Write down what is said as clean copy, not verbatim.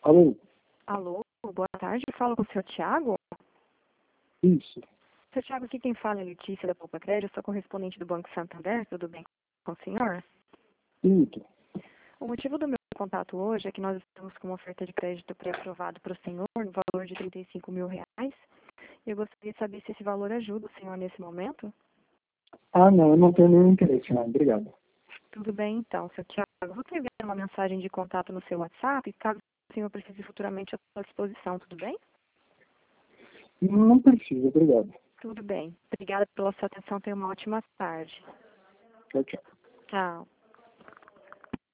Alô? Alô, boa tarde, eu falo com o senhor Tiago. Isso. Senhor Tiago, aqui quem fala é Letícia da Poupa Crédito, eu sou correspondente do Banco Santander, tudo bem com o senhor? Isso. O motivo do meu contato hoje é que nós estamos com uma oferta de crédito pré-aprovado para o senhor, no valor de R$ 35 mil, e eu gostaria de saber se esse valor ajuda o senhor nesse momento. Ah, não, eu não tenho nenhum interesse, não. Obrigado. Tudo bem então, senhor Tiago, eu vou te enviar uma mensagem de contato no seu WhatsApp, caso o senhor precise futuramente à sua disposição, tudo bem? Não precisa, obrigado. Tudo bem. Obrigada pela sua atenção, tenha uma ótima tarde. Tchau, tchau. Tchau.